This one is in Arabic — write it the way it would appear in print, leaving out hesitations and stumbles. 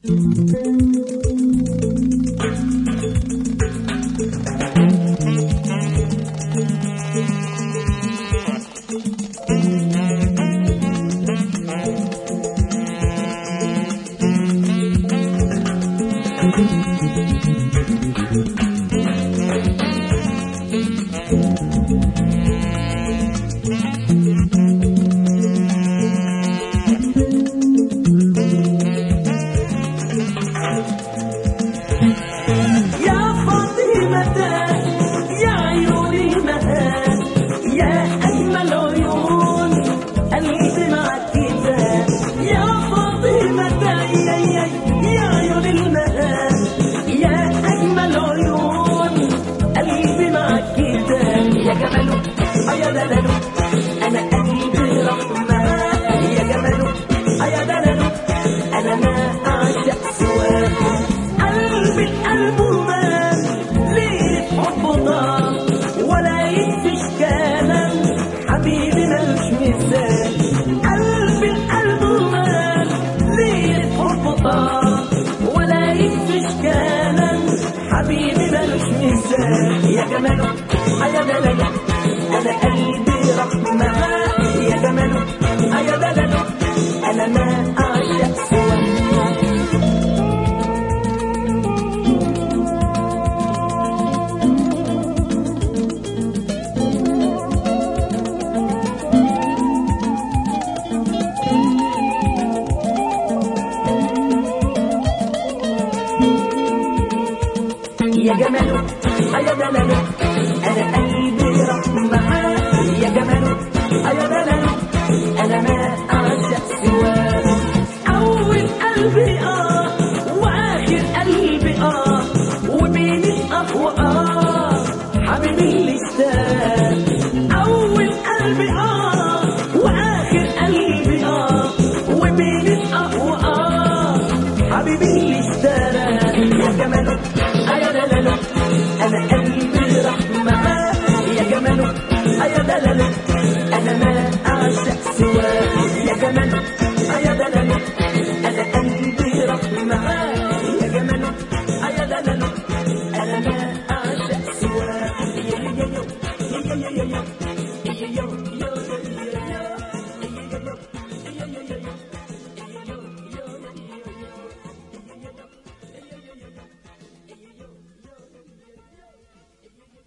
يا جماله يا دلله انا قلبي راح معاه يا جماله يا دلله انا ما اعشق سواه يا جماله يا دلله انا قلبي راح معاه يا جماله يا دلله انا ما اعشق سواه اول قلبي واخر قلبي وبين حبيبي اللي اشتاق اول قلبي واخر قلبي وبين حبيبي اللي اشتاق يا جماله يا دلله انا قلبي راح معاه يا جماله يا دلله انا ما اعشق سواه يا جماله يا دلله انا قلبي راح معاه يا جماله يا دلله انا ما اعشق سواه يا يا يا يا يا يا يا يا يا